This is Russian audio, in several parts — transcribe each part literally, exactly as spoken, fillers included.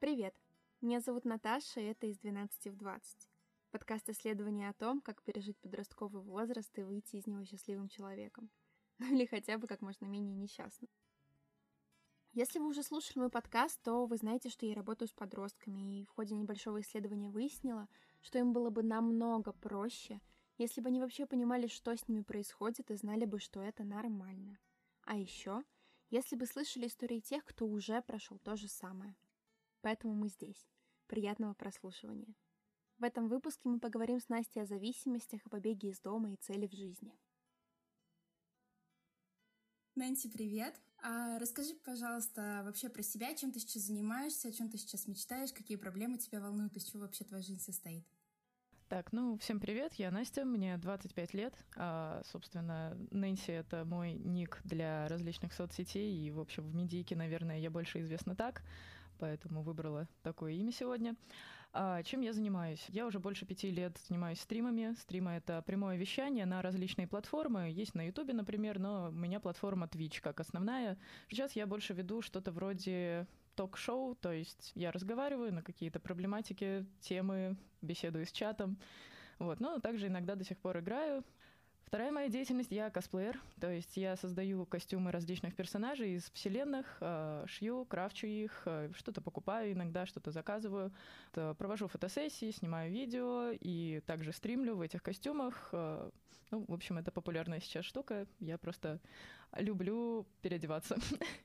Привет! Меня зовут Наташа, и это «Из двенадцати в двадцать». Подкаст исследования о том, как пережить подростковый возраст и выйти из него счастливым человеком. Ну или хотя бы как можно менее несчастным. Если вы уже слушали мой подкаст, то вы знаете, что я работаю с подростками, и в ходе небольшого исследования выяснила, что им было бы намного проще, если бы они вообще понимали, что с ними происходит, и знали бы, что это нормально. А еще, если бы слышали истории тех, кто уже прошел то же самое. Поэтому мы здесь. Приятного прослушивания. В этом выпуске мы поговорим с Настей о зависимостях, о побеге из дома и цели в жизни. Нэнси, привет! А расскажи, пожалуйста, вообще про себя, чем ты сейчас занимаешься, о чем ты сейчас мечтаешь, какие проблемы тебя волнуют, из чего вообще твоя жизнь состоит? Так, ну, всем привет, я Настя, мне двадцать пять лет, а, собственно, Нэнси — это мой ник для различных соцсетей, и, в общем, в медийке, наверное, я больше известна так, поэтому выбрала такое имя сегодня. А, чем я занимаюсь? Я уже больше пяти лет занимаюсь стримами. Стримы — это прямое вещание на различные платформы. Есть на Ютубе, например, но у меня платформа Twitch как основная. Сейчас я больше веду что-то вроде ток-шоу, то есть я разговариваю на какие-то проблематики, темы, беседую с чатом. Вот. Но также иногда до сих пор играю. Вторая моя деятельность — я косплеер, то есть я создаю костюмы различных персонажей из вселенных, шью, крафчу их, что-то покупаю иногда, что-то заказываю, провожу фотосессии, снимаю видео и также стримлю в этих костюмах. Ну, в общем, это популярная сейчас штука, я просто люблю переодеваться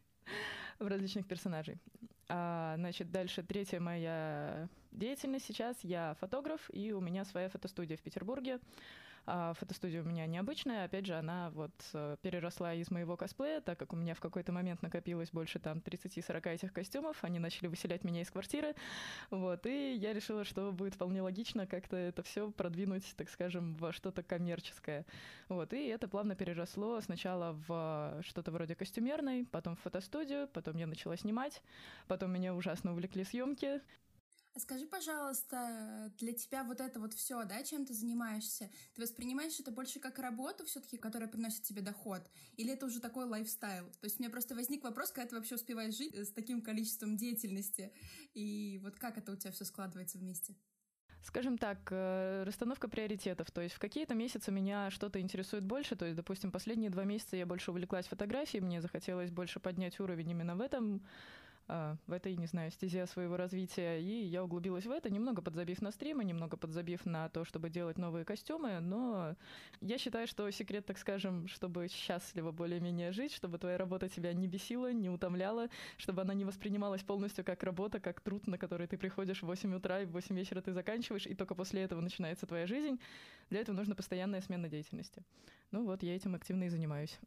в различных персонажей. А, значит, дальше третья моя деятельность сейчас. Я фотограф, и у меня своя фотостудия в Петербурге. А фотостудия у меня необычная, опять же, она вот переросла из моего косплея, так как у меня в какой-то момент накопилось больше там тридцать-сорок этих костюмов, они начали выселять меня из квартиры, вот, и я решила, что будет вполне логично как-то это все продвинуть, так скажем, во что-то коммерческое, вот, и это плавно переросло сначала в что-то вроде костюмерной, потом в фотостудию, потом я начала снимать, потом меня ужасно увлекли съемки. Скажи, пожалуйста, для тебя вот это вот все, да, чем ты занимаешься, ты воспринимаешь это больше как работу все-таки, которая приносит тебе доход, или это уже такой лайфстайл? То есть у меня просто возник вопрос, когда ты вообще успеваешь жить с таким количеством деятельности, и вот как это у тебя все складывается вместе? Скажем так, расстановка приоритетов. То есть в какие-то месяцы меня что-то интересует больше. То есть, допустим, последние два месяца я больше увлеклась фотографией, мне захотелось больше поднять уровень именно в этом, в этой, не знаю, стезе своего развития, и я углубилась в это, немного подзабив на стримы, немного подзабив на то, чтобы делать новые костюмы, но я считаю, что секрет, так скажем, чтобы счастливо более-менее жить, чтобы твоя работа тебя не бесила, не утомляла, чтобы она не воспринималась полностью как работа, как труд, на который ты приходишь в восемь утра и в восемь вечера ты заканчиваешь, и только после этого начинается твоя жизнь. Для этого нужна постоянная смена деятельности. Ну вот, я этим активно и занимаюсь.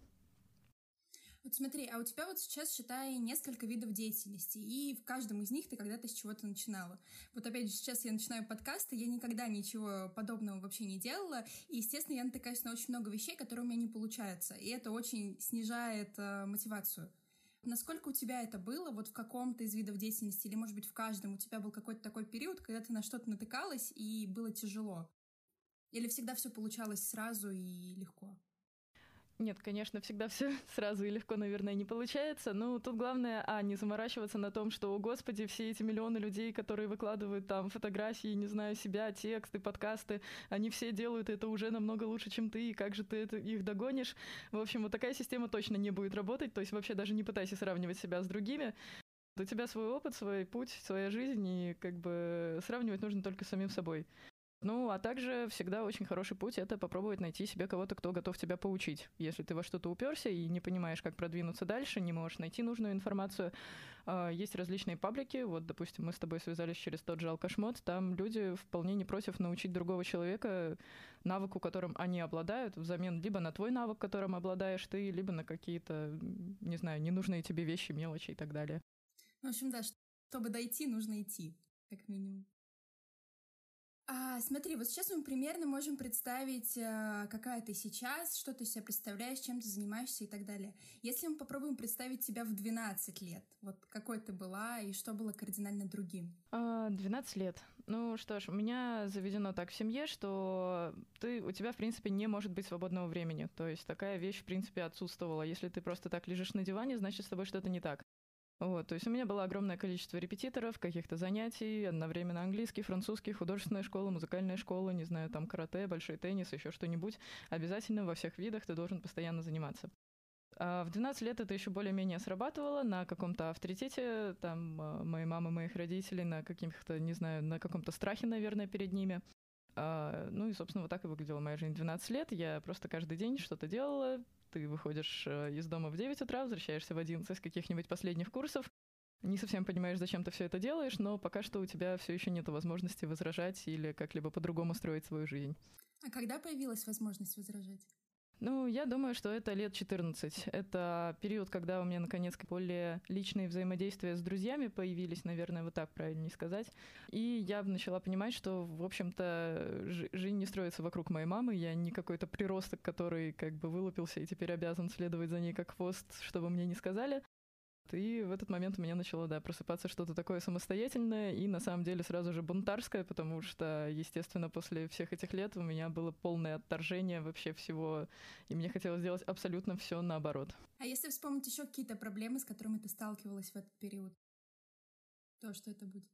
Вот смотри, а у тебя вот сейчас, считай, несколько видов деятельности, и в каждом из них ты когда-то с чего-то начинала. Вот опять же, сейчас я начинаю подкасты, я никогда ничего подобного вообще не делала, и, естественно, я натыкаюсь на очень много вещей, которые у меня не получаются, и это очень снижает э, мотивацию. Насколько у тебя это было, вот в каком-то из видов деятельности, или, может быть, в каждом у тебя был какой-то такой период, когда ты на что-то натыкалась, и было тяжело? Или всегда все получалось сразу и легко? Нет, конечно, всегда все сразу и легко, наверное, не получается. Но тут главное, а, не заморачиваться на том, что, о господи, все эти миллионы людей, которые выкладывают там фотографии, не знаю, себя, тексты, подкасты, они все делают это уже намного лучше, чем ты, и как же ты это, их догонишь? В общем, вот такая система точно не будет работать, то есть вообще даже не пытайся сравнивать себя с другими. У тебя свой опыт, свой путь, своя жизнь, и как бы сравнивать нужно только с самим собой. Ну, а также всегда очень хороший путь — это попробовать найти себе кого-то, кто готов тебя поучить. Если ты во что-то уперся и не понимаешь, как продвинуться дальше, не можешь найти нужную информацию, есть различные паблики. Вот, допустим, мы с тобой связались через тот же Алкашмод. Там люди вполне не против научить другого человека навыку, которым они обладают, взамен либо на твой навык, которым обладаешь ты, либо на какие-то, не знаю, ненужные тебе вещи, мелочи и так далее. В общем, да, чтобы дойти, нужно идти, как минимум. А, смотри, вот сейчас мы примерно можем представить, какая ты сейчас, что ты себя представляешь, чем ты занимаешься и так далее. Если мы попробуем представить тебя в двенадцать лет, вот какой ты была и что было кардинально другим? двенадцать лет. Ну что ж, у меня заведено так в семье, что ты, у тебя, в принципе, не может быть свободного времени. То есть такая вещь, в принципе, отсутствовала. Если ты просто так лежишь на диване, значит, с тобой что-то не так. Вот, то есть у меня было огромное количество репетиторов, каких-то занятий, одновременно английский, французский, художественная школа, музыкальная школа, не знаю, там карате, большой теннис, еще что-нибудь. Обязательно во всех видах ты должен постоянно заниматься. А в двенадцать лет это еще более-менее срабатывало на каком-то авторитете, там, моей мамы, моих родителей, на каких-то, не знаю, на каком-то страхе, наверное, перед ними. А, ну и, собственно, вот так и выглядела моя жизнь в двенадцать лет. Я просто каждый день что-то делала. Ты выходишь из дома в девять утра, возвращаешься в одиннадцать с каких-нибудь последних курсов. Не совсем понимаешь, зачем ты все это делаешь, но пока что у тебя все еще нет возможности возражать или как-либо по-другому строить свою жизнь. А когда появилась возможность возражать? Ну, я думаю, что это лет четырнадцать. Это период, когда у меня, наконец, более личные взаимодействия с друзьями появились, наверное, вот так правильнее сказать. И я начала понимать, что, в общем-то, жизнь не строится вокруг моей мамы. Я не какой-то приросток, который как бы вылупился и теперь обязан следовать за ней как хвост, чтобы мне не сказали. И в этот момент у меня начало, да, просыпаться что-то такое самостоятельное и, на самом деле, сразу же бунтарское, потому что, естественно, после всех этих лет у меня было полное отторжение вообще всего, и мне хотелось сделать абсолютно все наоборот. А если вспомнить еще какие-то проблемы, с которыми ты сталкивалась в этот период, то что это будет?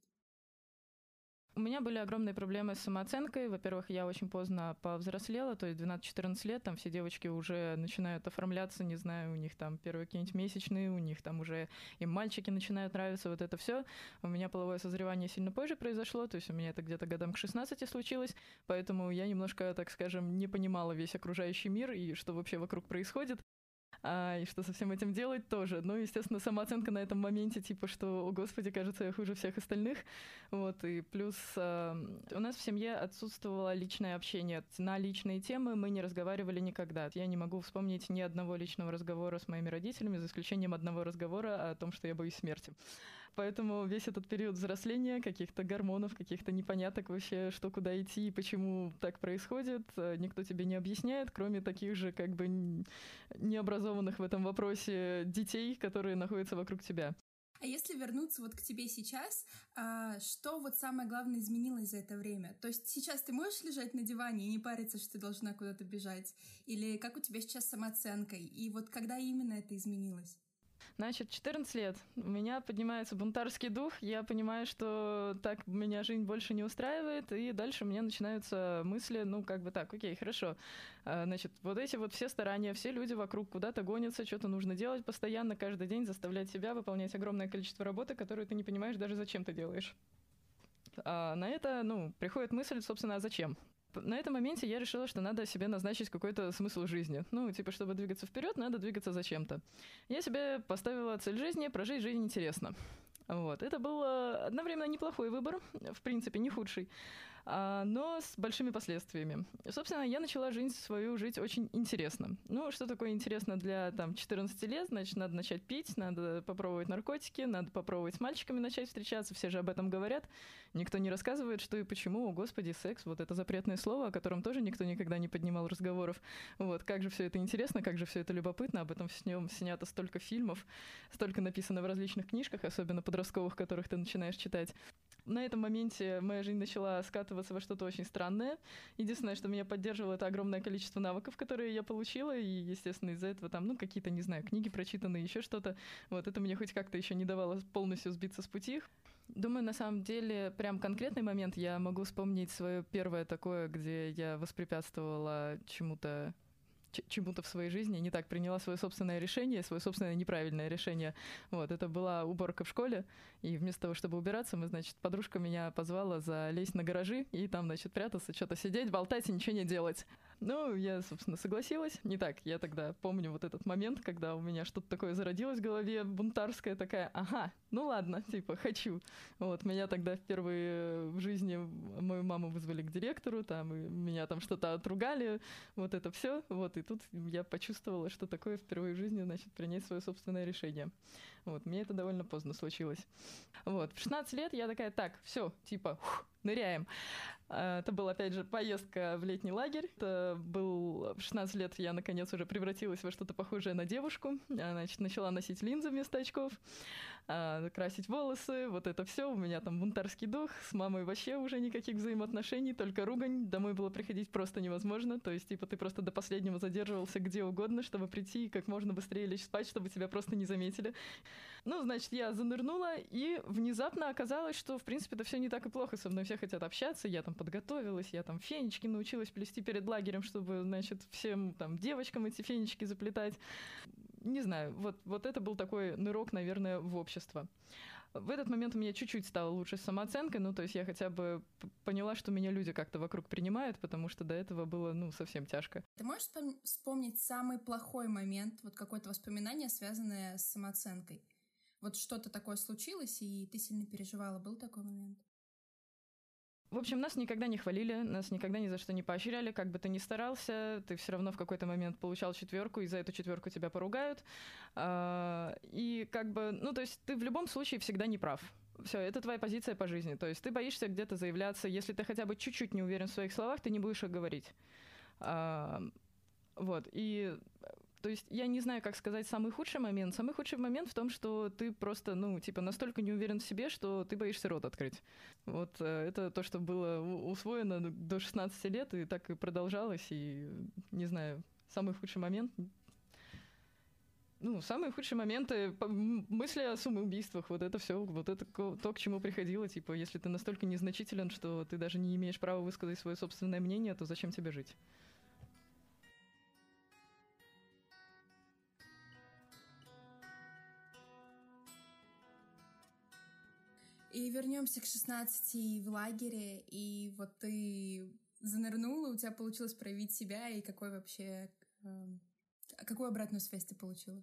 У меня были огромные проблемы с самооценкой. Во-первых, я очень поздно повзрослела, то есть двенадцать-четырнадцать лет, там все девочки уже начинают оформляться, не знаю, у них там первые какие-нибудь месячные, у них там уже и мальчики начинают нравиться, вот это все. У меня половое созревание сильно позже произошло, то есть у меня это где-то годам к шестнадцати случилось, поэтому я немножко, так скажем, не понимала весь окружающий мир и что вообще вокруг происходит. А, и что со всем этим делать тоже. Ну, естественно, самооценка на этом моменте, типа, что, о господи, кажется, я хуже всех остальных. Вот, и плюс э, у нас в семье отсутствовало личное общение. На личные темы мы не разговаривали никогда. Я не могу вспомнить ни одного личного разговора с моими родителями, за исключением одного разговора о том, что я боюсь смерти. Поэтому весь этот период взросления, каких-то гормонов, каких-то непоняток вообще, что куда идти и почему так происходит, никто тебе не объясняет, кроме таких же как бы необразованных в этом вопросе детей, которые находятся вокруг тебя. А если вернуться вот к тебе сейчас, что вот самое главное изменилось за это время? То есть сейчас ты можешь лежать на диване и не париться, что ты должна куда-то бежать? Или как у тебя сейчас с самооценкой? И вот когда именно это изменилось? Значит, четырнадцать лет. У меня поднимается бунтарский дух. Я понимаю, что так меня жизнь больше не устраивает. И дальше у меня начинаются мысли, ну, как бы так, окей, хорошо. Значит, вот эти вот все старания, все люди вокруг куда-то гонятся, что-то нужно делать постоянно, каждый день заставлять себя выполнять огромное количество работы, которую ты не понимаешь даже, зачем ты делаешь. А на это, ну, приходит мысль, собственно, а зачем? На этом моменте я решила, что надо себе назначить какой-то смысл жизни. Ну, типа, чтобы двигаться вперед, надо двигаться зачем-то. Я себе поставила цель жизни — прожить жизнь интересно. Вот. Это был одновременно неплохой выбор, в принципе, не худший, но с большими последствиями. Собственно, я начала жизнь свою жить очень интересно. Ну, что такое интересно для там, четырнадцати лет? Значит, надо начать пить, надо попробовать наркотики, надо попробовать с мальчиками начать встречаться, все же об этом говорят. Никто не рассказывает, что и почему. О, господи, секс, вот это запретное слово, о котором тоже никто никогда не поднимал разговоров. Вот, как же все это интересно, как же все это любопытно, об этом с нем снято столько фильмов, столько написано в различных книжках, особенно подростковых, которых ты начинаешь читать. На этом моменте моя жизнь начала скатываться во что-то очень странное. Единственное, что меня поддерживало, это огромное количество навыков, которые я получила, и, естественно, из-за этого там, ну, какие-то, не знаю, книги прочитанные, еще что-то. Вот это мне хоть как-то еще не давало полностью сбиться с пути. Думаю, на самом деле, прям конкретный момент я могу вспомнить свое первое такое, где я воспрепятствовала чему-то, чему-то в своей жизни, не так приняла свое собственное решение, свое собственное неправильное решение. Вот, это была уборка в школе, и вместо того, чтобы убираться, мы, значит, подружка меня позвала залезть на гаражи и там, значит, прятаться, что-то сидеть, болтать и ничего не делать. Ну, я, собственно, согласилась. Не так, я тогда помню вот этот момент, когда у меня что-то такое зародилось в голове, бунтарская такая, ага, ну ладно, типа, хочу. Вот, меня тогда впервые в жизни мою маму вызвали к директору, там, и меня там что-то отругали, вот это все, вот, и тут я почувствовала, что такое впервые в жизни, значит, принять свое собственное решение. Вот, мне это довольно поздно случилось. Вот, в шестнадцать лет я такая, так, все, типа, фух, ныряем. Это была, опять же, поездка в летний лагерь. Это был в шестнадцать лет я, наконец, уже превратилась во что-то похожее на девушку. Значит, начала носить линзы вместо очков, красить волосы, вот это все. У меня там бунтарский дух. С мамой вообще уже никаких взаимоотношений, только ругань. Домой было приходить просто невозможно. То есть, типа, ты просто до последнего задерживался где угодно, чтобы прийти и как можно быстрее лечь спать, чтобы тебя просто не заметили. Ну, значит, я занырнула, и внезапно оказалось, что, в принципе, это все не так и плохо. Со мной все хотят общаться, я там подготовилась, я там фенечки научилась плести перед лагерем, чтобы, значит, всем там девочкам эти фенечки заплетать. Не знаю, вот, вот это был такой нырок, наверное, в общество. В этот момент у меня чуть-чуть стало лучше с самооценкой, ну, то есть я хотя бы поняла, что меня люди как-то вокруг принимают, потому что до этого было, ну, совсем тяжко. Ты можешь вспомнить самый плохой момент, вот какое-то воспоминание, связанное с самооценкой? Вот что-то такое случилось, и ты сильно переживала. Был такой момент? В общем, нас никогда не хвалили, нас никогда ни за что не поощряли, как бы ты ни старался, ты все равно в какой-то момент получал четверку, и за эту четверку тебя поругают. И как бы, ну, то есть ты в любом случае всегда не прав. Все, это твоя позиция по жизни. То есть ты боишься где-то заявляться, если ты хотя бы чуть-чуть не уверен в своих словах, ты не будешь их говорить. Вот, и... То есть я не знаю, как сказать самый худший момент. Самый худший момент в том, что ты просто, ну, типа, настолько не уверен в себе, что ты боишься рот открыть. Вот э, это то, что было усвоено до шестнадцати лет, и так и продолжалось. И, не знаю, самый худший момент... Ну, самые худшие моменты, мысли о самоубийствах, вот это все, вот это то, к чему приходило. Типа, если ты настолько незначителен, что ты даже не имеешь права высказать свое собственное мнение, то зачем тебе жить? И вернемся к шестнадцати в лагере, и вот ты занырнула, у тебя получилось проявить себя, и какой вообще... Э, какую обратную связь ты получила?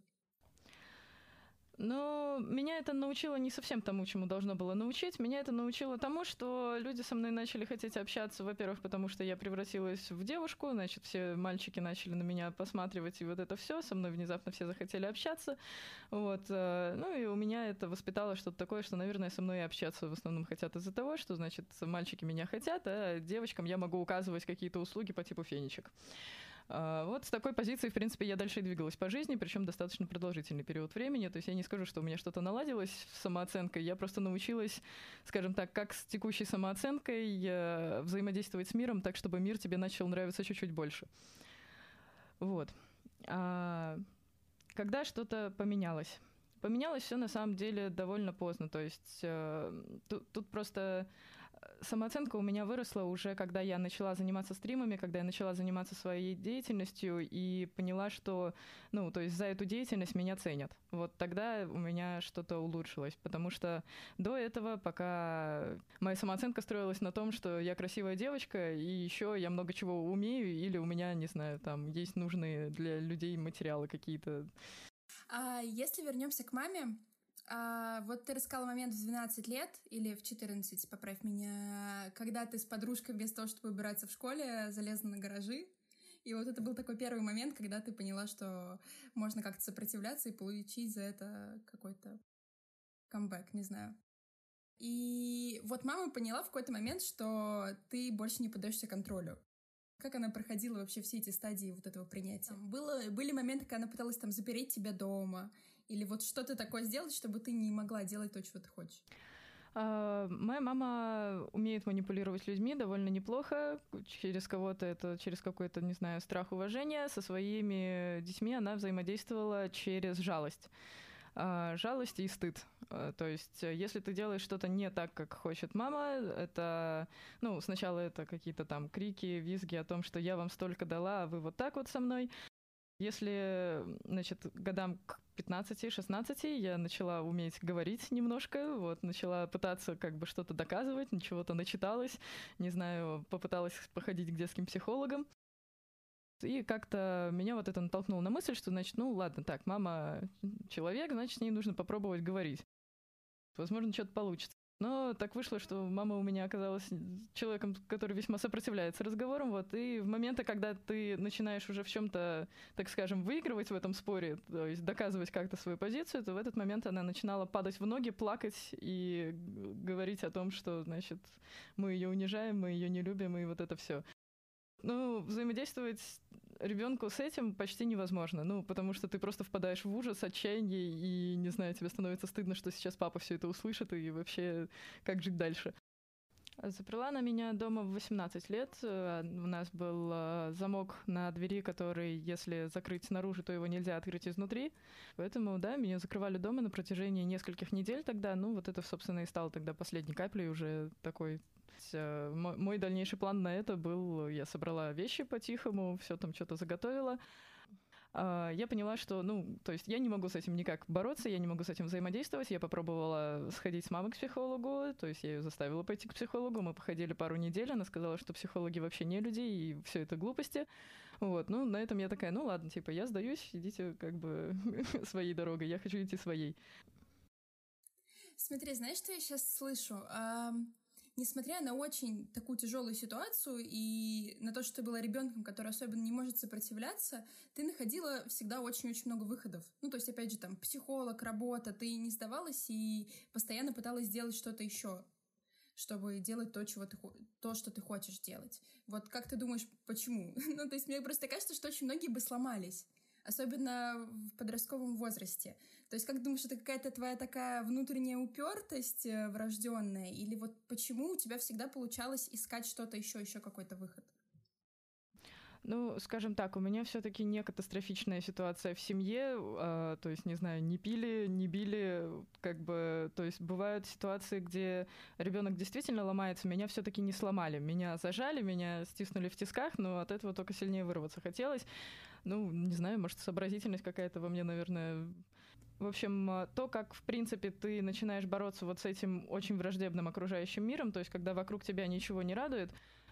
Но меня это научило не совсем тому, чему должно было научить. Меня это научило тому, что люди со мной начали хотеть общаться, во-первых, потому что я превратилась в девушку, значит, все мальчики начали на меня посматривать, и вот это все, со мной внезапно все захотели общаться. Вот. Ну и у меня это воспитало что-то такое, что, наверное, со мной общаться в основном хотят из-за того, что, значит, мальчики меня хотят, а девочкам я могу указывать какие-то услуги по типу фенечек. Вот с такой позиции, в принципе, я дальше и двигалась по жизни, причем достаточно продолжительный период времени. То есть я не скажу, что у меня что-то наладилось с самооценкой. Я просто научилась, скажем так, как с текущей самооценкой взаимодействовать с миром так, чтобы мир тебе начал нравиться чуть-чуть больше. Вот. А когда что-то поменялось? Поменялось все на самом деле довольно поздно. То есть тут, тут просто... Самооценка у меня выросла уже, когда я начала заниматься стримами, когда я начала заниматься своей деятельностью и поняла, что, ну, то есть за эту деятельность меня ценят. Вот тогда у меня что-то улучшилось, потому что до этого, пока моя самооценка строилась на том, что я красивая девочка, и еще я много чего умею, или у меня, не знаю, там есть нужные для людей материалы какие-то. А если вернемся к маме, А, вот ты рассказала момент в двенадцать лет или в четырнадцать, поправь меня, когда ты с подружкой вместо того, чтобы убираться в школе, залезла на гаражи. И вот это был такой первый момент, когда ты поняла, что можно как-то сопротивляться и получить за это какой-то камбэк, не знаю. И вот мама поняла в какой-то момент, что ты больше не поддаешься контролю. Как она проходила вообще все эти стадии вот этого принятия? Было, были моменты, когда она пыталась там запереть тебя дома, или вот что-то такое сделать, чтобы ты не могла делать то, чего ты хочешь? Uh, моя мама умеет манипулировать людьми довольно неплохо. Через кого-то это, через какой-то, не знаю, страх, уважение. Со своими детьми она взаимодействовала через жалость. Uh, жалость и стыд. Uh, то есть, если ты делаешь что-то не так, как хочет мама, это, ну, сначала это какие-то там крики, визги о том, что я вам столько дала, а вы вот так вот со мной. Если, значит, годам к пятнадцати-шестнадцати я начала уметь говорить немножко, вот, начала пытаться как бы что-то доказывать, чего-то начиталась, не знаю, попыталась походить к детским психологам. И как-то меня вот это натолкнуло на мысль, что, значит, ну ладно, так, мама человек, значит, с ней нужно попробовать говорить. Возможно, что-то получится. Но так вышло, что мама у меня оказалась человеком, который весьма сопротивляется разговорам. Вот, и в моменты, когда ты начинаешь уже в чем-то, так скажем, выигрывать в этом споре, то есть доказывать как-то свою позицию, то в этот момент она начинала падать в ноги, плакать и говорить о том, что, значит, мы ее унижаем, мы ее не любим, и вот это все. Ну, взаимодействовать ребенку с этим почти невозможно, ну, потому что ты просто впадаешь в ужас, отчаяние, и, не знаю, тебе становится стыдно, что сейчас папа все это услышит, и вообще, как жить дальше. Заперла она меня дома в восемнадцать лет. У нас был замок на двери, который, если закрыть снаружи, то его нельзя открыть изнутри. Поэтому, да, меня закрывали дома на протяжении нескольких недель тогда. Ну, вот это, собственно, и стало тогда последней каплей уже такой. Мой дальнейший план на это был, я собрала вещи по-тихому, все там что-то заготовила. Я поняла, что, ну, то есть я не могу с этим никак бороться, я не могу с этим взаимодействовать. Я попробовала сходить с мамой к психологу, то есть я ее заставила пойти к психологу. Мы походили пару недель, она сказала, что психологи вообще не люди, и все это глупости. Вот, ну, на этом я такая, ну, ладно, типа, я сдаюсь, идите как бы своей дорогой, я хочу идти своей. Смотри, знаешь, что я сейчас слышу? А... Несмотря на очень такую тяжелую ситуацию и на то, что ты была ребенком, который особенно не может сопротивляться, ты находила всегда очень-очень много выходов. Ну, то есть, опять же, там, психолог, работа, ты не сдавалась и постоянно пыталась сделать что-то еще, чтобы делать то, чего ты, то, что ты хочешь делать. Вот как ты думаешь, почему? Ну, то есть, мне просто кажется, что очень многие бы сломались, особенно в подростковом возрасте. То есть, как ты думаешь, это какая-то твоя такая внутренняя упертость врожденная, или вот почему у тебя всегда получалось искать что-то еще, еще какой-то выход? Ну, скажем так, у меня все-таки не катастрофичная ситуация в семье, э, то есть, не знаю, не пили, не били, как бы, то есть бывают ситуации, где ребенок действительно ломается, меня все-таки не сломали, меня зажали, меня стиснули в тисках, но от этого только сильнее вырваться хотелось. Ну, не знаю, может, сообразительность какая-то во мне, наверное. В общем, то, как, в принципе, ты начинаешь бороться вот с этим очень враждебным окружающим миром, то есть когда вокруг тебя ничего не радует,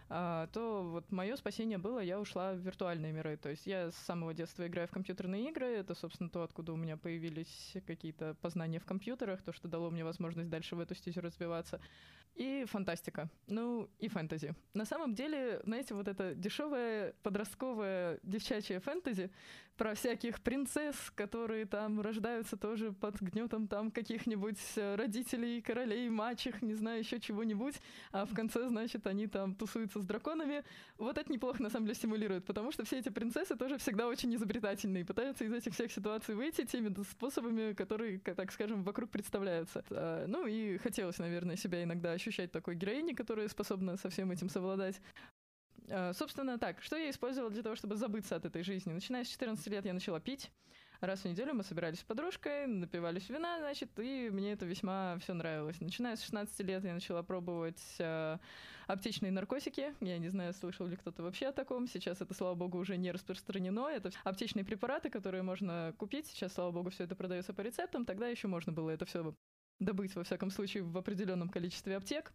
то вот мое спасение было, я ушла в виртуальные миры. То есть я с самого детства играю в компьютерные игры, это, собственно, то, откуда у меня появились какие-то познания в компьютерах, то, что дало мне возможность дальше в эту стезю развиваться. И фантастика, ну и фэнтези. На самом деле, знаете, вот это дешевое подростковое девчачье фэнтези про всяких принцесс, которые там рождаются тоже под гнетом там каких-нибудь родителей, королей, мачех, не знаю, еще чего-нибудь, а в конце, значит, они там тусуются с драконами. Вот это неплохо, на самом деле, стимулирует, потому что все эти принцессы тоже всегда очень изобретательные, пытаются из этих всех ситуаций выйти теми способами, которые, так скажем, вокруг представляются. Ну и хотелось, наверное, себя иногда ощущать такой героиней, которая способна со всем этим совладать. Собственно, так, что я использовала для того, чтобы забыться от этой жизни? Начиная с четырнадцати лет я начала пить. Раз в неделю мы собирались с подружкой, напивались вина, значит, и мне это весьма все нравилось. Начиная с шестнадцати лет я начала пробовать э, аптечные наркотики. Я не знаю, слышал ли кто-то вообще о таком. Сейчас это, слава богу, уже не распространено. Это аптечные препараты, которые можно купить. Сейчас, слава богу, все это продается по рецептам. Тогда еще можно было это все добыть, во всяком случае, в определенном количестве аптек.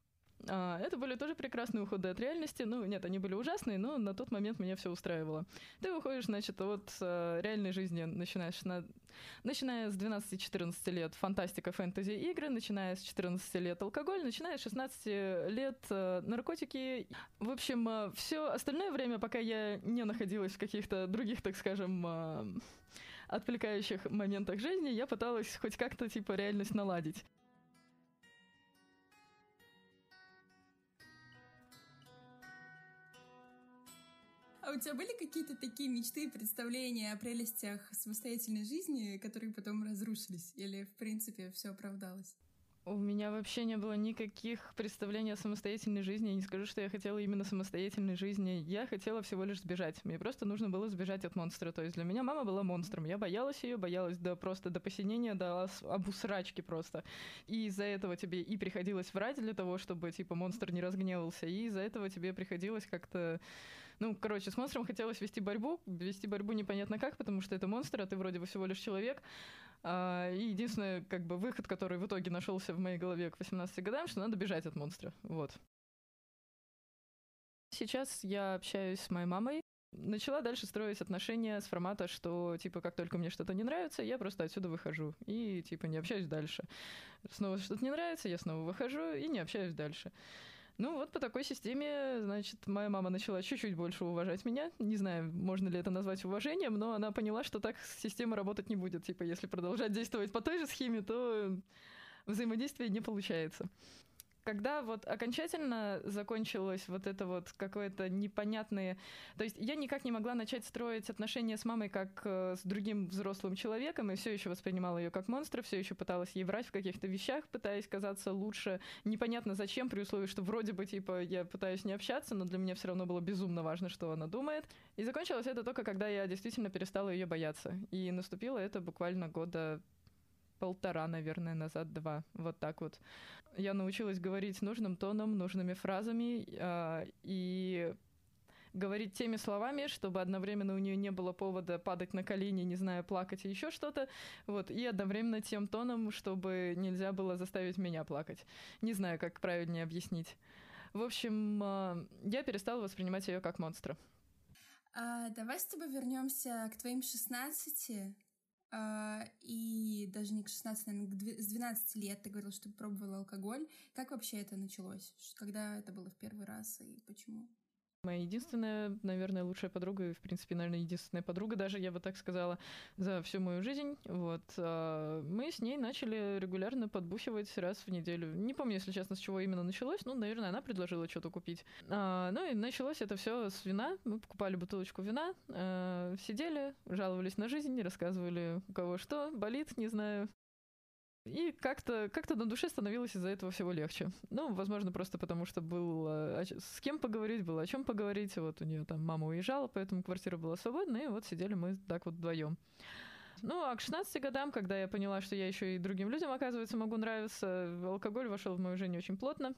Это были тоже прекрасные уходы от реальности. Ну, нет, они были ужасные, но на тот момент меня все устраивало. Ты выходишь, значит, от реальной жизни, начинаешь на... начиная с двенадцати-четырнадцати лет фантастика, фэнтези, игры, начиная с четырнадцати лет алкоголь, начиная с шестнадцати лет наркотики. В общем, все остальное время, пока я не находилась в каких-то других, так скажем, отвлекающих моментах жизни, я пыталась хоть как-то, типа, реальность наладить. А у тебя были какие-то такие мечты и представления о прелестях самостоятельной жизни, которые потом разрушились? Или, в принципе, все оправдалось? У меня вообще не было никаких представлений о самостоятельной жизни. Я не скажу, что я хотела именно самостоятельной жизни. Я хотела всего лишь сбежать. Мне просто нужно было сбежать от монстра. То есть для меня мама была монстром. Я боялась ее, боялась до просто до посинения, до обусрачки просто. И из-за этого тебе и приходилось врать для того, чтобы типа монстр не разгневался. И из-за этого тебе приходилось как-то... Ну, короче, с монстром хотелось вести борьбу. Вести борьбу непонятно как, потому что это монстр, а ты вроде бы всего лишь человек. И единственный, как бы, выход, который в итоге нашелся в моей голове к восемнадцати годам, что надо бежать от монстра. Вот. Сейчас я общаюсь с моей мамой. Начала дальше строить отношения с формата, что, типа, как только мне что-то не нравится, я просто отсюда выхожу. И, типа, не общаюсь дальше. Снова что-то не нравится, я снова выхожу и не общаюсь дальше. Ну вот по такой системе, значит, моя мама начала чуть-чуть больше уважать меня. Не знаю, можно ли это назвать уважением, но она поняла, что так система работать не будет. Типа, если продолжать действовать по той же схеме, то взаимодействие не получается. Когда вот окончательно закончилось вот это вот какое-то непонятное... То есть я никак не могла начать строить отношения с мамой как э, с другим взрослым человеком, и все еще воспринимала ее как монстра, все еще пыталась ей врать в каких-то вещах, пытаясь казаться лучше. Непонятно зачем, при условии, что вроде бы типа я пытаюсь не общаться, но для меня все равно было безумно важно, что она думает. И закончилось это только когда я действительно перестала ее бояться. И наступило это буквально года полтора, наверное, назад, два. Вот так вот. Я научилась говорить нужным тоном, нужными фразами э, и говорить теми словами, чтобы одновременно у нее не было повода падать на колени, не знаю, плакать и еще что-то. Вот. И одновременно тем тоном, чтобы нельзя было заставить меня плакать. Не знаю, как правильнее объяснить. В общем, э, я перестала воспринимать ее как монстра. А, давай с тобой вернемся к твоим шестнадцати. Uh, и даже не к шестнадцати, наверное, к дв- с двенадцати лет ты говорила, что пробовала алкоголь. Как вообще это началось? Когда это было в первый раз и почему? Моя единственная, наверное, лучшая подруга, и, в принципе, наверное, единственная подруга, даже, я бы так сказала, за всю мою жизнь. Вот. Мы с ней начали регулярно подбухивать раз в неделю. Не помню, если честно, с чего именно началось, но, наверное, она предложила что-то купить. Ну и началось это все с вина. Мы покупали бутылочку вина, сидели, жаловались на жизнь, рассказывали, у кого что болит, не знаю. И как-то, как-то на душе становилось из-за этого всего легче. Ну, возможно, просто потому, что был с кем поговорить, было о чем поговорить. Вот у нее там мама уезжала, поэтому квартира была свободна, и вот сидели мы так вот вдвоем. Ну, а к шестнадцати годам, когда я поняла, что я еще и другим людям, оказывается, могу нравиться, алкоголь вошел в мою жизнь очень плотно.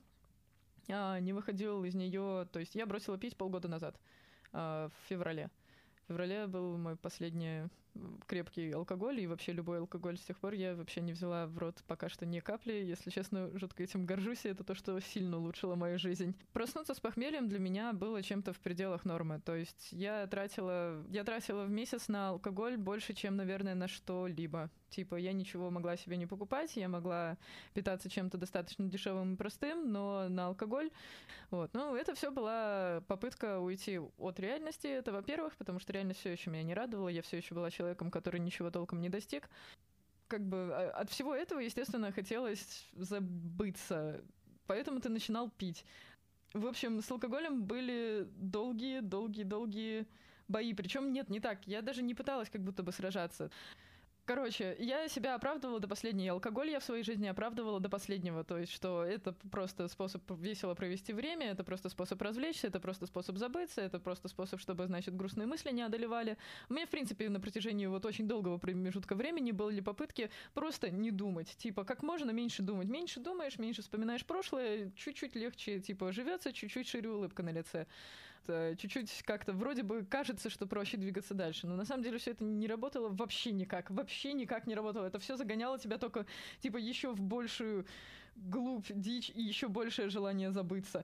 А, не выходил из нее... То есть я бросила пить полгода назад, а, в феврале. В феврале был мой последний крепкий алкоголь, и вообще любой алкоголь с тех пор я вообще не взяла в рот пока что ни капли. Если честно, жутко этим горжусь, и это то, что сильно улучшило мою жизнь. Проснуться с похмельем для меня было чем-то в пределах нормы. То есть я тратила, я тратила в месяц на алкоголь больше, чем, наверное, на что-либо. Типа я ничего могла себе не покупать, я могла питаться чем-то достаточно дешевым и простым, но на алкоголь... Вот. Ну, это все была попытка уйти от реальности. Это, во-первых, потому что реальность все еще меня не радовала, я все еще была человеком, который ничего толком не достиг. Как бы от всего этого, естественно, хотелось забыться. Поэтому ты начинал пить. В общем, с алкоголем были долгие-долгие-долгие бои. Причем нет, не так. Я даже не пыталась как будто бы сражаться. Короче, я себя оправдывала до последнего. Алкоголь я в своей жизни оправдывала до последнего. То есть, что это просто способ весело провести время, это просто способ развлечься, это просто способ забыться, это просто способ, чтобы, значит, грустные мысли не одолевали. У меня, в принципе, на протяжении вот очень долгого промежутка времени были попытки просто не думать. Типа, как можно меньше думать. Меньше думаешь, меньше вспоминаешь прошлое, чуть-чуть легче, типа, живется, чуть-чуть шире улыбка на лице. Чуть-чуть как-то вроде бы кажется, что проще двигаться дальше, но на самом деле все это не работало вообще никак, вообще никак не работало. Это все загоняло тебя только типа еще в большую глубь, дичь и еще большее желание забыться.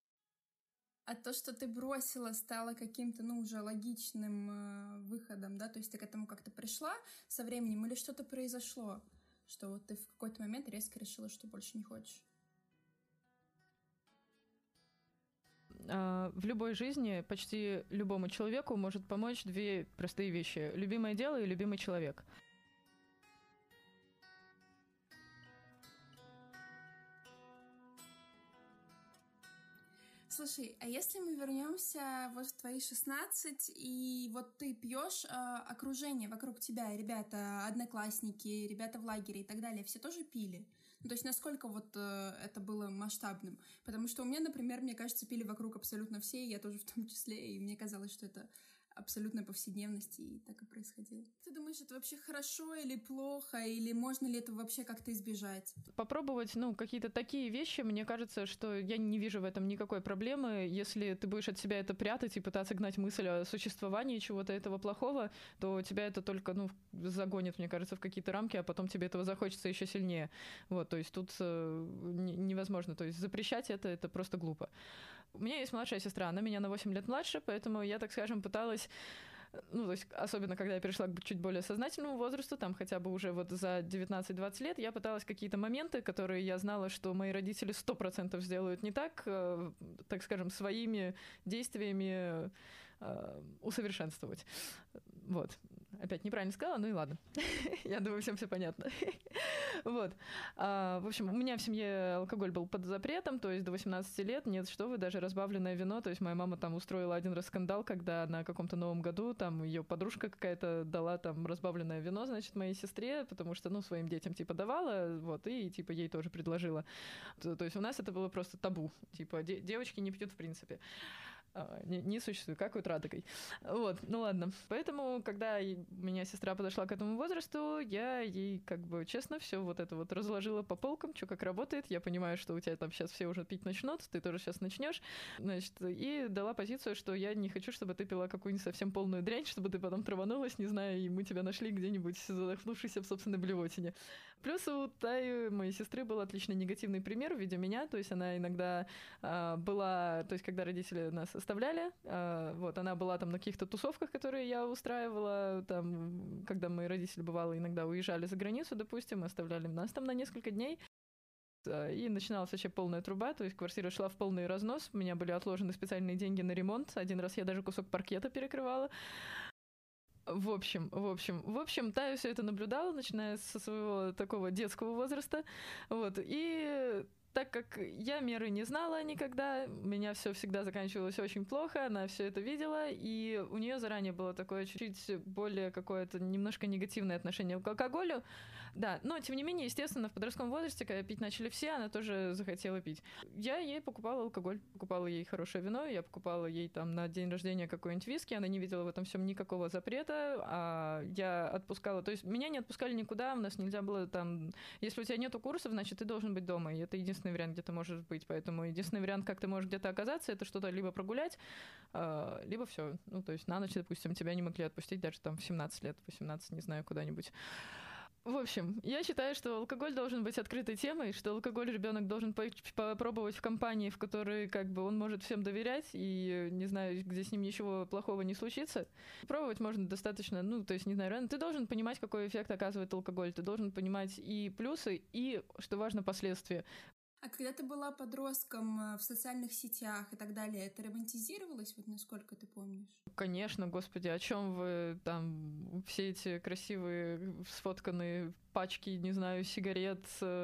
А то, что ты бросила, стало каким-то, ну, уже логичным э, выходом, да? То есть ты к этому как-то пришла со временем или что-то произошло, что вот ты в какой-то момент резко решила, что больше не хочешь? В любой жизни почти любому человеку может помочь две простые вещи. Любимое дело и любимый человек. Слушай, а если мы вернемся вот в твои шестнадцать, и вот ты пьешь, э, окружение вокруг тебя, ребята, одноклассники, ребята в лагере и так далее, все тоже пили? Ну, то есть насколько вот э, это было масштабным? Потому что у меня, например, мне кажется, пили вокруг абсолютно все, и я тоже в том числе, и мне казалось, что это абсолютная повседневность, и так и происходило. Ты думаешь, это вообще хорошо или плохо, или можно ли этого вообще как-то избежать? Попробовать, ну, какие-то такие вещи, мне кажется, что я не вижу в этом никакой проблемы. Если ты будешь от себя это прятать и пытаться гнать мысль о существовании чего-то этого плохого, то тебя это только, ну, загонит, мне кажется, в какие-то рамки, а потом тебе этого захочется еще сильнее. Вот, то есть тут э, невозможно. То есть запрещать это, это просто глупо. У меня есть младшая сестра, она меня на восемь лет младше, поэтому я, так скажем, пыталась, ну, то есть, особенно когда я перешла к чуть более сознательному возрасту, там хотя бы уже вот за девятнадцать-двадцать лет, я пыталась какие-то моменты, которые я знала, что мои родители сто процентов сделают не так, э, так скажем, своими действиями э, усовершенствовать. Вот. опять неправильно сказала, ну и ладно. Я думаю, всем все понятно. Вот. А, в общем, у меня в семье алкоголь был под запретом, то есть до восемнадцати лет. Нет, что вы, даже разбавленное вино. То есть моя мама там устроила один раз скандал, когда на каком-то Новом году там ее подружка какая-то дала там разбавленное вино, значит, моей сестре, потому что, ну, своим детям типа давала, вот, и типа ей тоже предложила. То, то есть у нас это было просто табу. Типа де- девочки не пьют в принципе. Не, не существует, как вот радугой. Вот, ну ладно. Поэтому, когда у меня сестра подошла к этому возрасту, я ей, как бы, честно, все вот это вот разложила по полкам, что как работает. Я понимаю, что у тебя там сейчас все уже пить начнут, ты тоже сейчас начнешь. Значит, и дала позицию, что я не хочу, чтобы ты пила какую-нибудь совсем полную дрянь, чтобы ты потом траванулась, не знаю, и мы тебя нашли где-нибудь задохнувшейся в собственной блевотине. Плюс у Таи, моей сестры, был отличный негативный пример в виде меня, то есть она иногда а, была, то есть когда родители нас оставляли, а, вот, она была там на каких-то тусовках, которые я устраивала, там, когда мои родители, бывало, иногда уезжали за границу, допустим, оставляли нас там на несколько дней, и начиналась вообще полная труба, то есть квартира шла в полный разнос, у меня были отложены специальные деньги на ремонт, один раз я даже кусок паркета перекрывала. В общем, в общем, в общем, Тая все это наблюдала, начиная со своего такого детского возраста, вот, и так как я меры не знала никогда, у меня все всегда заканчивалось очень плохо, она все это видела, и у нее заранее было такое чуть-чуть более какое-то немножко негативное отношение к алкоголю, да, но тем не менее, естественно, в подростковом возрасте, когда пить начали все, она тоже захотела пить. Я ей покупала алкоголь, покупала ей хорошее вино, я покупала ей там на день рождения какой-нибудь виски, она не видела в этом всем никакого запрета, а я отпускала, то есть меня не отпускали никуда, у нас нельзя было там, если у тебя нету курсов, значит, ты должен быть дома, и это единственный вариант, где ты можешь быть, поэтому единственный вариант, как ты можешь где-то оказаться, это что-то либо прогулять, либо все, ну, то есть на ночь, допустим, тебя не могли отпустить даже там в семнадцать лет, восемнадцать, не знаю, куда-нибудь. В общем, я считаю, что алкоголь должен быть открытой темой, что алкоголь ребенок должен попробовать в компании, в которой как бы он может всем доверять, и не знаю, где с ним ничего плохого не случится. Пробовать можно достаточно, ну, то есть, не знаю, рано. Ты должен понимать, какой эффект оказывает алкоголь, ты должен понимать и плюсы, и, что важно, последствия. А когда ты была подростком в социальных сетях и так далее, это романтизировалось, вот насколько ты помнишь? Конечно, господи, о чем вы там, все эти красивые сфотканные пачки, не знаю, сигарет,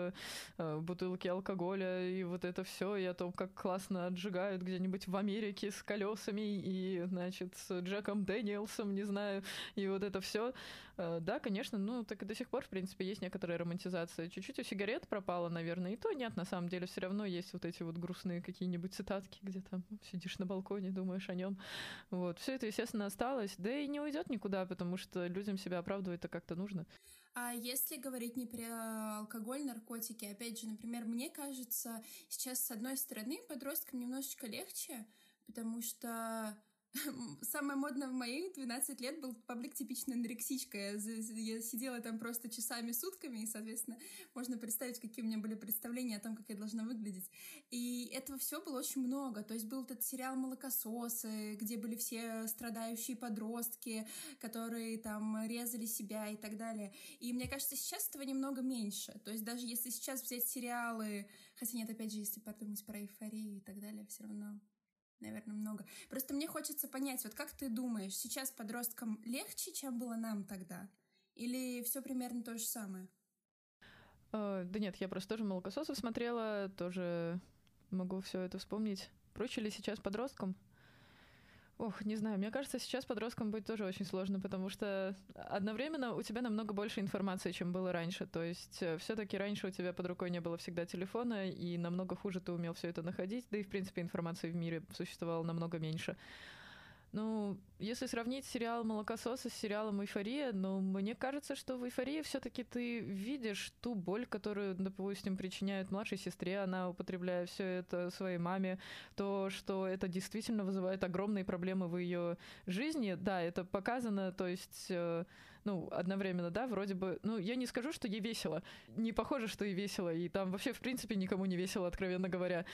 бутылки алкоголя и вот это все, и о том, как классно отжигают где-нибудь в Америке с колесами и, значит, с Джеком Дэниелсом, не знаю, и вот это все. Да, конечно, ну, так и до сих пор, в принципе, есть некоторая романтизация. Чуть-чуть у сигарет пропала, наверное, и то нет, на самом деле, все равно есть вот эти вот грустные какие-нибудь цитатки, где там сидишь на балконе, думаешь о нем. Вот, все это, естественно, осталось, да и не уйдет никуда, потому что людям себя оправдывать-то как-то нужно. А если говорить не про алкоголь, наркотики, опять же, например, мне кажется, сейчас, с одной стороны, подросткам немножечко легче, потому что самое модное в мои двенадцать лет был паблик типичная анорексичка. Я, я сидела там просто часами, сутками, и, соответственно, можно представить, какие у меня были представления о том, как я должна выглядеть. И этого всего было очень много. То есть был этот сериал «Молокососы», где были все страдающие подростки, которые там резали себя и так далее. И мне кажется, сейчас этого немного меньше. То есть даже если сейчас взять сериалы, хотя нет, опять же, если подумать про эйфорию и так далее, все равно... наверное, много. Просто мне хочется понять, вот как ты думаешь, сейчас подросткам легче, чем было нам тогда? Или все примерно то же самое? Uh, да нет, я просто тоже «Молокососов» смотрела, тоже могу все это вспомнить. Проще ли сейчас подросткам? Ох, не знаю, мне кажется, сейчас подросткам быть тоже очень сложно, потому что одновременно у тебя намного больше информации, чем было раньше. То есть все-таки раньше у тебя под рукой не было всегда телефона, и намного хуже ты умел все это находить, да и, в принципе, информации в мире существовало намного меньше. Ну, если сравнить сериал «Молокососы» с сериалом «Эйфория», ну, мне кажется, что в «Эйфории» все-таки ты видишь ту боль, которую, допустим, причиняет младшей сестре, она употребляя все это своей маме, то, что это действительно вызывает огромные проблемы в ее жизни. Да, это показано, то есть... ну, одновременно, да, вроде бы, ну, я не скажу, что ей весело. Не похоже, что ей весело, и там вообще, в принципе, никому не весело, откровенно говоря.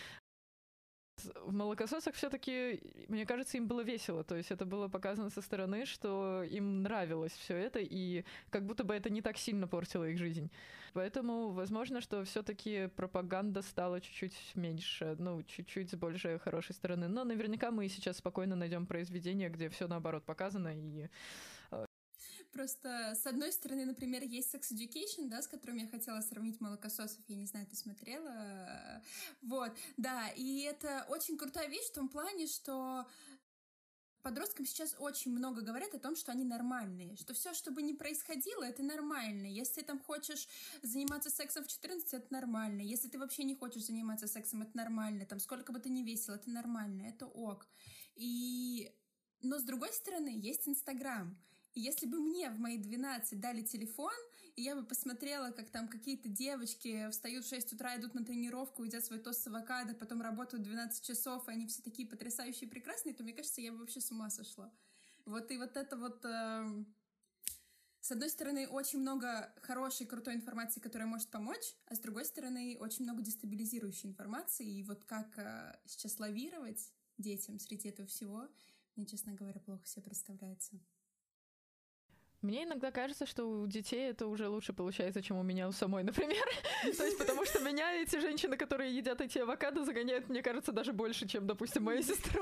В «Молокососах» все-таки, мне кажется, им было весело. То есть это было показано со стороны, что им нравилось все это, и как будто бы это не так сильно портило их жизнь. Поэтому, возможно, что все-таки пропаганда стала чуть-чуть меньше, ну, чуть-чуть с большей хорошей стороны. Но наверняка мы сейчас спокойно найдем произведение, где все наоборот показано, и... Просто, с одной стороны, например, есть Sex Education, да, с которым я хотела сравнить молокососов, я не знаю, ты смотрела? Вот, да, и это очень крутая вещь в том плане, что подросткам сейчас очень много говорят о том, что они нормальные, что все, что бы ни происходило, это нормально. Если ты там хочешь заниматься сексом в четырнадцать, это нормально. Если ты вообще не хочешь заниматься сексом, это нормально. Там сколько бы ты ни весил, это нормально, это ок. И... Но с другой стороны, есть Инстаграм. И если бы мне в мои двенадцать дали телефон, и я бы посмотрела, как там какие-то девочки встают в шесть утра, идут на тренировку, едят свой тост с авокадо, потом работают двенадцать часов, и они все такие потрясающие и прекрасные, то, мне кажется, я бы вообще с ума сошла. Вот и вот это вот... Э... С одной стороны, очень много хорошей, крутой информации, которая может помочь, а с другой стороны, очень много дестабилизирующей информации. И вот как э, сейчас лавировать детям среди этого всего, мне, честно говоря, плохо себе представляется. Мне иногда кажется, что у детей это уже лучше получается, чем у меня у самой, например. То есть потому что меня эти женщины, которые едят эти авокадо, загоняют, мне кажется, даже больше, чем, допустим, мою сестру.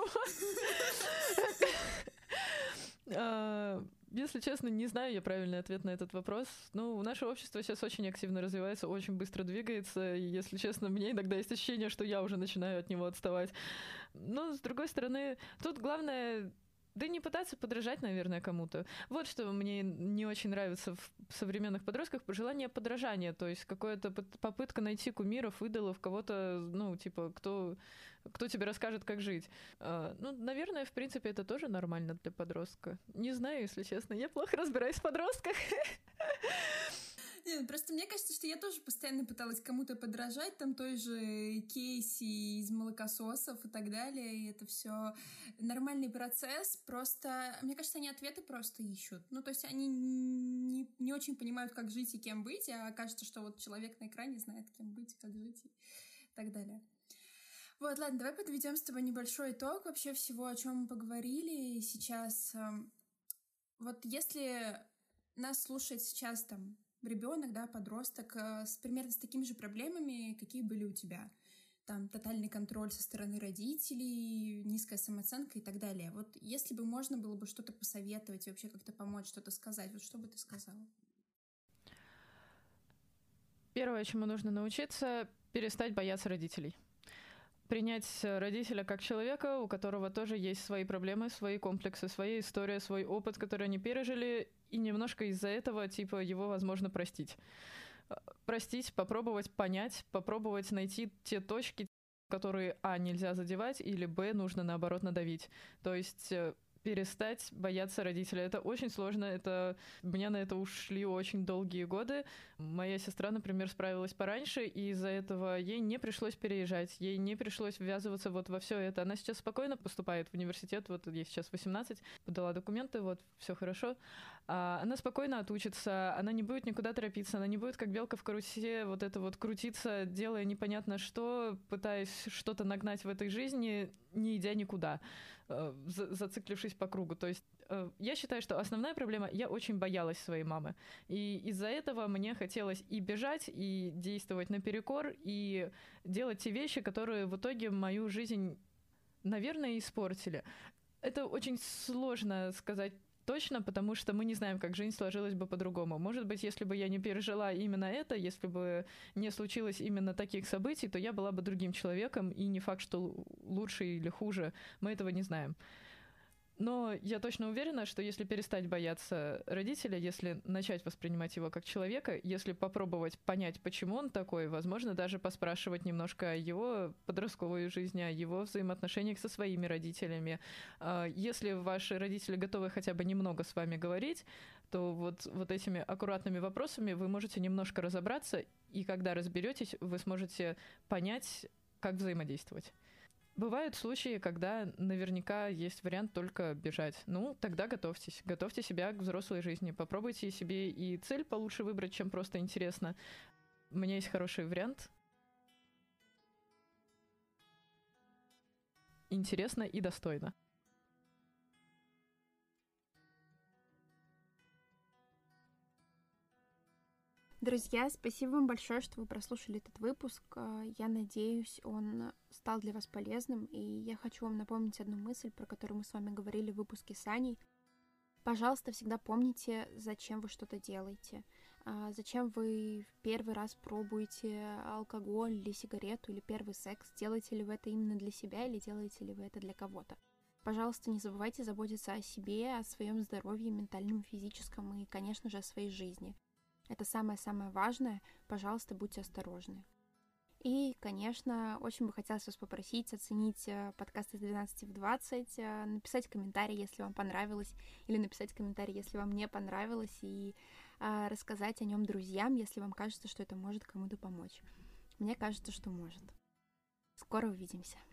Если честно, не знаю я правильный ответ на этот вопрос. Ну, наше общество сейчас очень активно развивается, очень быстро двигается, и, если честно, мне иногда есть ощущение, что я уже начинаю от него отставать. Но, с другой стороны, тут главное... Да не пытаться подражать, наверное, кому-то. Вот что мне не очень нравится в современных подростках, желание подражания, то есть какая-то попытка найти кумиров, идолов, кого-то, ну, типа, кто, кто тебе расскажет, как жить. А, ну, наверное, в принципе, это тоже нормально для подростка. Не знаю, если честно, я плохо разбираюсь в подростках. Нет, просто мне кажется, что я тоже постоянно пыталась кому-то подражать, там той же Кейси из молокососов и так далее, и это все нормальный процесс, просто, мне кажется, они ответы просто ищут. Ну, то есть они не, не очень понимают, как жить и кем быть, а кажется, что вот человек на экране знает, кем быть, как жить и так далее. Вот, ладно, давай подведем с тобой небольшой итог вообще всего, о чем мы поговорили сейчас. Вот если нас слушает сейчас там ребенок, да, подросток, с примерно с такими же проблемами, какие были у тебя. Там тотальный контроль со стороны родителей, низкая самооценка и так далее. Вот если бы можно было бы что-то посоветовать и вообще как-то помочь, что-то сказать, вот что бы ты сказала? Первое, чему нужно научиться, перестать бояться родителей. Принять родителя как человека, у которого тоже есть свои проблемы, свои комплексы, своя история, свой опыт, который они пережили, и немножко из-за этого, типа, его возможно простить. Простить, попробовать понять, попробовать найти те точки, которые, а, нельзя задевать, или, б, нужно, наоборот, надавить. То есть перестать бояться родителя. Это очень сложно, это... у меня на это ушли очень долгие годы. Моя сестра, например, справилась пораньше, и из-за этого ей не пришлось переезжать, ей не пришлось ввязываться вот во все это. Она сейчас спокойно поступает в университет, вот ей сейчас восемнадцать, подала документы, вот, все хорошо. А она спокойно отучится, она не будет никуда торопиться, она не будет как белка в карусе вот это вот крутиться, делая непонятно что, пытаясь что-то нагнать в этой жизни, не идя никуда, зациклившись по кругу. То есть я считаю, что основная проблема — я очень боялась своей мамы. И из-за этого мне хотелось и бежать, и действовать наперекор, и делать те вещи, которые в итоге мою жизнь, наверное, испортили. Это очень сложно сказать точно, потому что мы не знаем, как жизнь сложилась бы по-другому. Может быть, если бы я не пережила именно это, если бы не случилось именно таких событий, то я была бы другим человеком, и не факт, что лучше или хуже, мы этого не знаем. Но я точно уверена, что если перестать бояться родителя, если начать воспринимать его как человека, если попробовать понять, почему он такой, возможно, даже поспрашивать немножко о его подростковой жизни, о его взаимоотношениях со своими родителями. Если ваши родители готовы хотя бы немного с вами говорить, то вот, вот этими аккуратными вопросами вы можете немножко разобраться, и когда разберетесь, вы сможете понять, как взаимодействовать. Бывают случаи, когда наверняка есть вариант только бежать. Ну, тогда готовьтесь. Готовьте себя к взрослой жизни. Попробуйте себе и цель получше выбрать, чем просто интересно. У меня есть хороший вариант. Интересно и достойно. Друзья, спасибо вам большое, что вы прослушали этот выпуск. Я надеюсь, он стал для вас полезным, и я хочу вам напомнить одну мысль, про которую мы с вами говорили в выпуске с Аней. Пожалуйста, всегда помните, зачем вы что-то делаете. Зачем вы в первый раз пробуете алкоголь или сигарету, или первый секс? Делаете ли вы это именно для себя или делаете ли вы это для кого-то? Пожалуйста, не забывайте заботиться о себе, о своем здоровье, ментальном, физическом и, конечно же, о своей жизни. Это самое-самое важное. Пожалуйста, будьте осторожны. И, конечно, очень бы хотелось вас попросить оценить подкаст из двенадцати в двадцать, написать комментарий, если вам понравилось, или написать комментарий, если вам не понравилось, и рассказать о нем друзьям, если вам кажется, что это может кому-то помочь. Мне кажется, что может. Скоро увидимся.